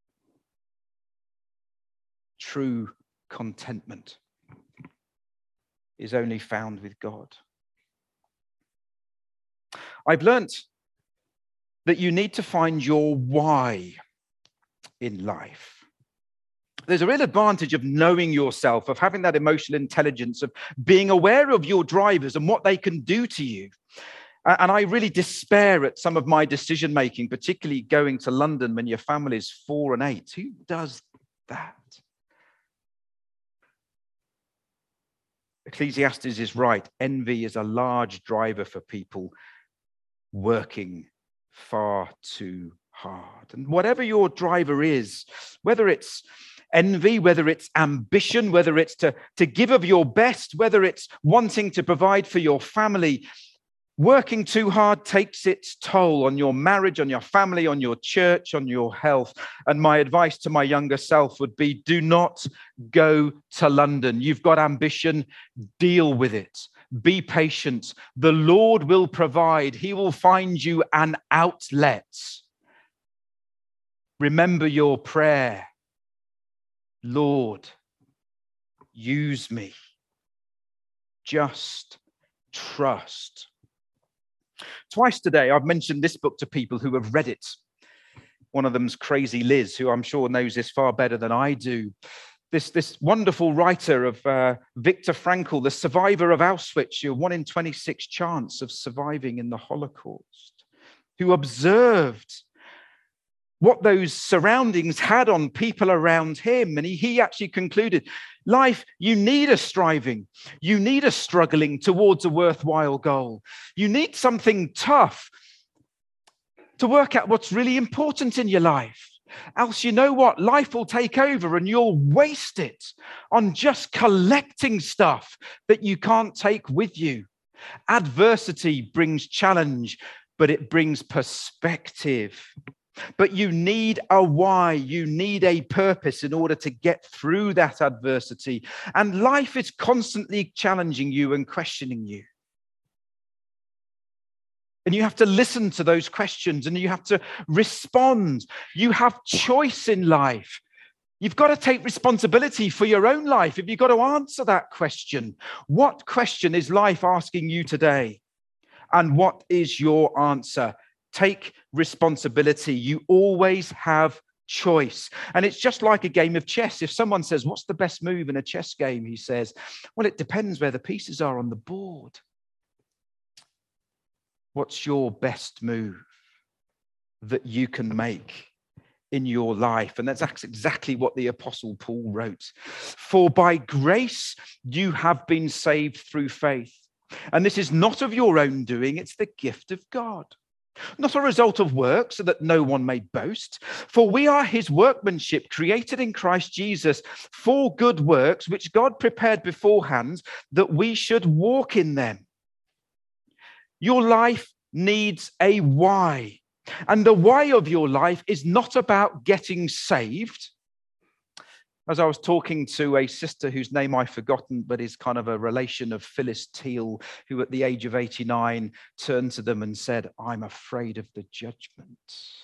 A: True contentment is only found with God. I've learnt that you need to find your why in life. There's a real advantage of knowing yourself, of having that emotional intelligence, of being aware of your drivers and what they can do to you. And I really despair at some of my decision making, particularly going to London when your family is four and eight. Who does that? Ecclesiastes is right. Envy is a large driver for people working far too hard. And whatever your driver is, whether it's envy, whether it's ambition, whether it's to, to give of your best, whether it's wanting to provide for your family, working too hard takes its toll on your marriage, on your family, on your church, on your health. And my advice to my younger self would be, do not go to London. You've got ambition, deal with it. Be patient. The Lord will provide. He will find you an outlet. Remember your prayer. Lord, use me. Just trust. Twice today, I've mentioned this book to people who have read it. One of them's Crazy Liz, who I'm sure knows this far better than I do. This, this wonderful writer of uh, Viktor Frankl, the survivor of Auschwitz, your one in twenty-six chance of surviving in the Holocaust, who observed what those surroundings had on people around him. And he, he actually concluded, life, you need a striving. You need a struggling towards a worthwhile goal. You need something tough to work out what's really important in your life. Else, you know what? Life will take over and you'll waste it on just collecting stuff that you can't take with you. Adversity brings challenge, but it brings perspective. But you need a why, you need a purpose in order to get through that adversity. And life is constantly challenging you and questioning you. And you have to listen to those questions and you have to respond. You have choice in life. You've got to take responsibility for your own life if you've got to answer that question. What question is life asking you today? And what is your answer? Take responsibility. You always have choice. And it's just like a game of chess. If someone says, what's the best move in a chess game? He says, well, it depends where the pieces are on the board. What's your best move that you can make in your life? And that's exactly what the Apostle Paul wrote. For by grace you have been saved through faith. And this is not of your own doing, it's the gift of God. Not a result of work, so that no one may boast. For we are his workmanship, created in Christ Jesus for good works, which God prepared beforehand that we should walk in them. Your life needs a why. And the why of your life is not about getting saved. As I was talking to a sister whose name I've forgotten, but is kind of a relation of Phyllis Teal, who at the age of eighty-nine turned to them and said, I'm afraid of the judgment.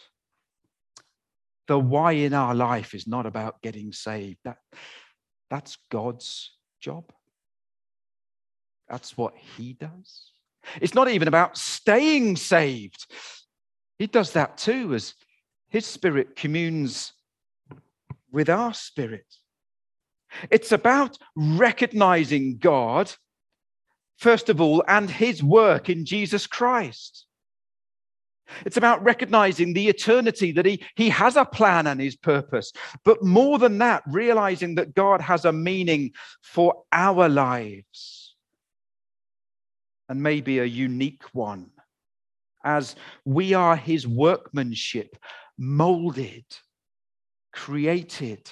A: The why in our life is not about getting saved. That, that's God's job. That's what he does. It's not even about staying saved. He does that too, as his spirit communes with our spirit. It's about recognizing God, first of all, and his work in Jesus Christ. It's about recognizing the eternity, that he, he has a plan and his purpose. But more than that, realizing that God has a meaning for our lives, and maybe a unique one, as we are his workmanship, molded, created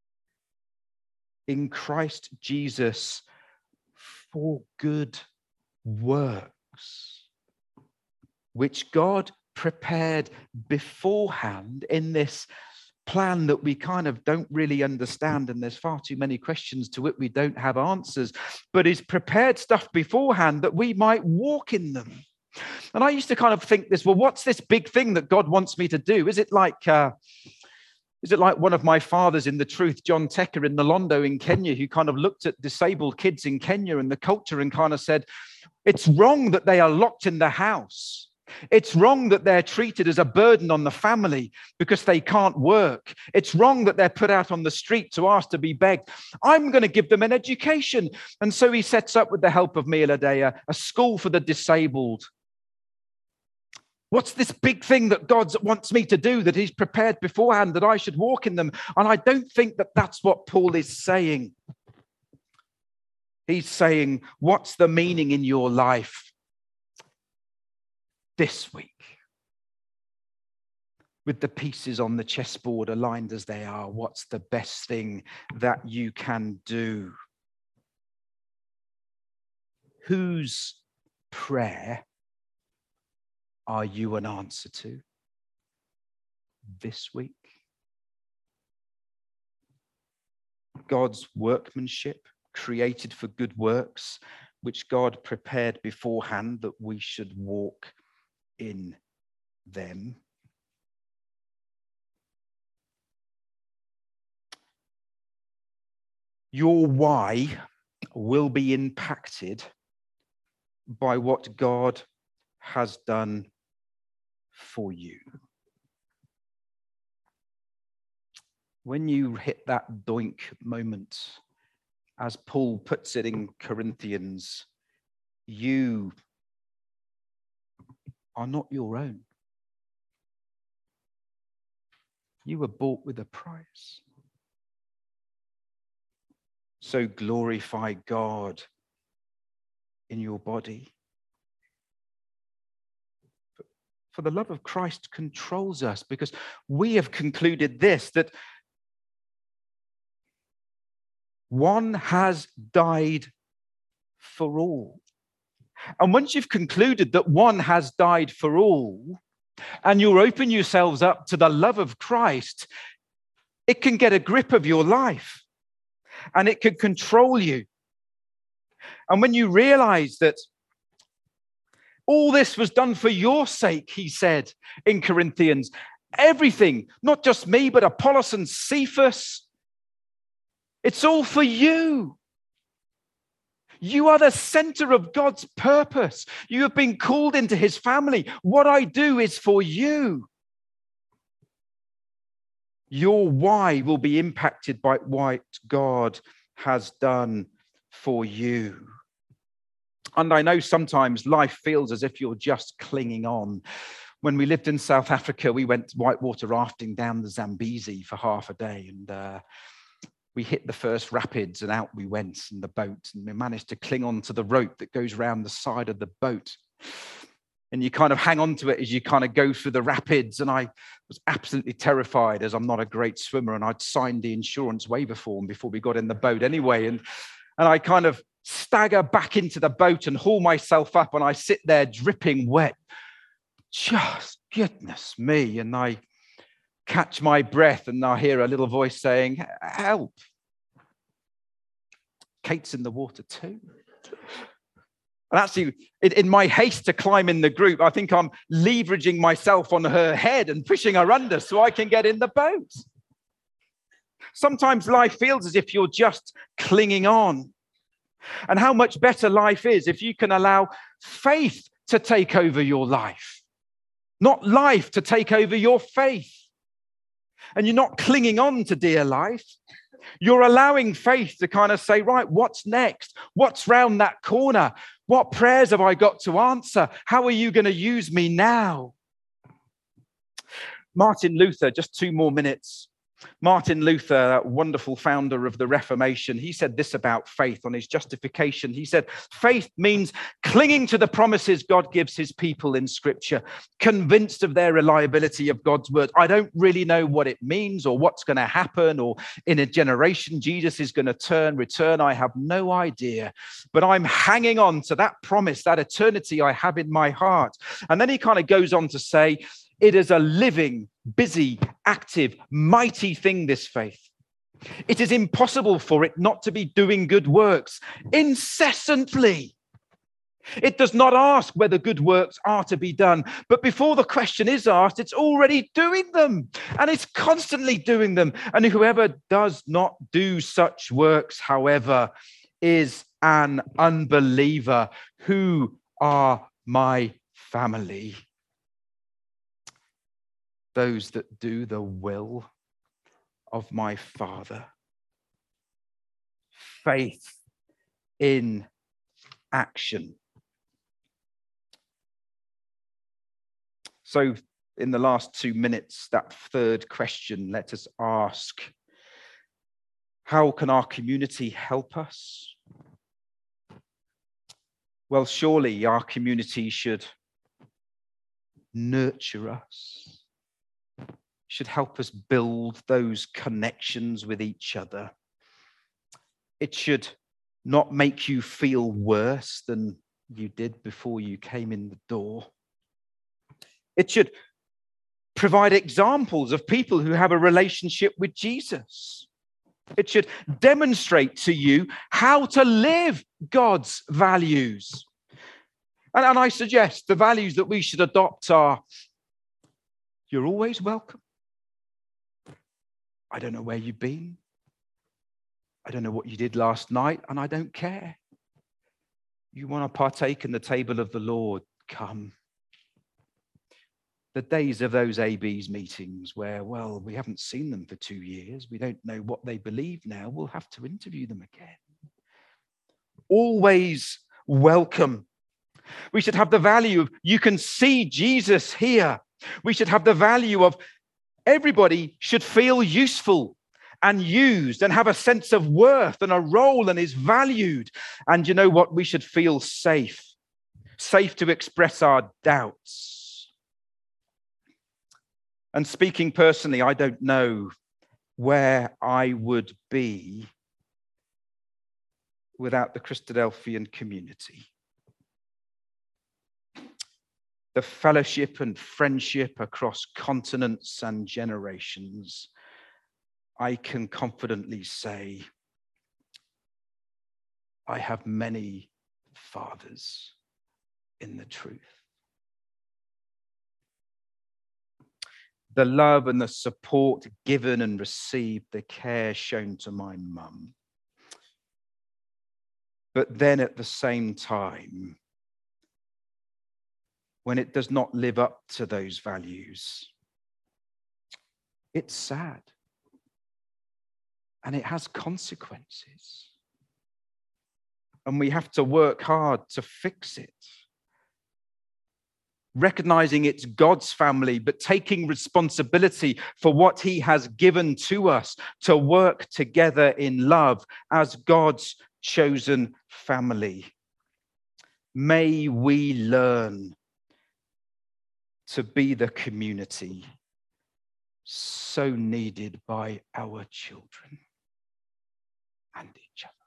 A: in Christ Jesus for good works, which God prepared beforehand in this plan that we kind of don't really understand, and there's far too many questions to it we don't have answers, but he's prepared stuff beforehand that we might walk in them. And I used to kind of think this, well, what's this big thing that God wants me to do? Is it like uh, is it like one of my fathers in the truth, John Tecker in Nalondo in Kenya, who kind of looked at disabled kids in Kenya and the culture and kind of said, it's wrong that they are locked in the house. It's wrong that they're treated as a burden on the family because they can't work. It's wrong that they're put out on the street to ask to be begged. I'm going to give them an education. And so he sets up, with the help of Mia Ladea, a school for the disabled. What's this big thing that God wants me to do, that he's prepared beforehand that I should walk in them? And I don't think that that's what Paul is saying. He's saying, what's the meaning in your life this week? With the pieces on the chessboard aligned as they are, what's the best thing that you can do? Whose prayer are you an answer to this week? God's workmanship, created for good works, which God prepared beforehand that we should walk in them. Your why will be impacted by what God has done for you. When you hit that doink moment, as Paul puts it in Corinthians, you are not your own. You were bought with a price. So glorify God in your body. For the love of Christ controls us, because we have concluded this, that one has died for all. And once you've concluded that one has died for all, and you open yourselves up to the love of Christ, it can get a grip of your life and it can control you. And when you realize that all this was done for your sake, he said in Corinthians, everything, not just me, but Apollos and Cephas, it's all for you. You are the center of God's purpose. You have been called into his family. What I do is for you. Your why will be impacted by what God has done for you. And I know sometimes life feels as if you're just clinging on. When we lived in South Africa, we went whitewater rafting down the Zambezi for half a day, and uh, we hit the first rapids and out we went in the boat, and we managed to cling on to the rope that goes around the side of the boat. And you kind of hang on to it as you kind of go through the rapids. And I was absolutely terrified, as I'm not a great swimmer, and I'd signed the insurance waiver form before we got in the boat anyway. And, and I kind of stagger back into the boat and haul myself up, and I sit there dripping wet. Just goodness me. And I catch my breath, and I hear a little voice saying, help. Kate's in the water too. And actually, in my haste to climb in the group, I think I'm leveraging myself on her head and pushing her under so I can get in the boat. Sometimes life feels as if you're just clinging on. And how much better life is if you can allow faith to take over your life, not life to take over your faith. And you're not clinging on to dear life. You're allowing faith to kind of say, right, what's next? What's round that corner? What prayers have I got to answer? How are you going to use me now? Martin Luther, just two more minutes. Martin Luther, that wonderful founder of the Reformation, he said this about faith on his justification. He said, faith means clinging to the promises God gives his people in Scripture, convinced of their reliability of God's word. I don't really know what it means or what's going to happen, or in a generation Jesus is going to turn, return. I have no idea, but I'm hanging on to that promise, that eternity I have in my heart. And then he kind of goes on to say, it is a living, busy, active, mighty thing, this faith. It is impossible for it not to be doing good works incessantly. It does not ask whether good works are to be done, but before the question is asked, it's already doing them, and it's constantly doing them. And whoever does not do such works, however, is an unbeliever. Who are my family? Those that do the will of my Father. Faith in action. So in the last two minutes, that third question, let us ask, how can our community help us? Well, surely our community should nurture us, should help us build those connections with each other. It should not make you feel worse than you did before you came in the door. It should provide examples of people who have a relationship with Jesus. It should demonstrate to you how to live God's values. And, and I suggest the values that we should adopt are, you're always welcome. I don't know where you've been. I don't know what you did last night, and I don't care. You want to partake in the table of the Lord, come. The days of those A B's meetings where, well, we haven't seen them for two years. We don't know what they believe now. We'll have to interview them again. Always welcome. We should have the value of, you can see Jesus here. We should have the value of, everybody should feel useful and used and have a sense of worth and a role and is valued. And you know what? We should feel safe, safe to express our doubts. And speaking personally, I don't know where I would be without the Christadelphian community. the fellowship and friendship across continents and generations, I can confidently say, I have many fathers in the truth. The love and the support given and received, the care shown to my mum. But then at the same time, when it does not live up to those values, it's sad. And it has consequences. And we have to work hard to fix it. Recognizing it's God's family, but taking responsibility for what he has given to us to work together in love as God's chosen family. May we learn to be the community so needed by our children and each other.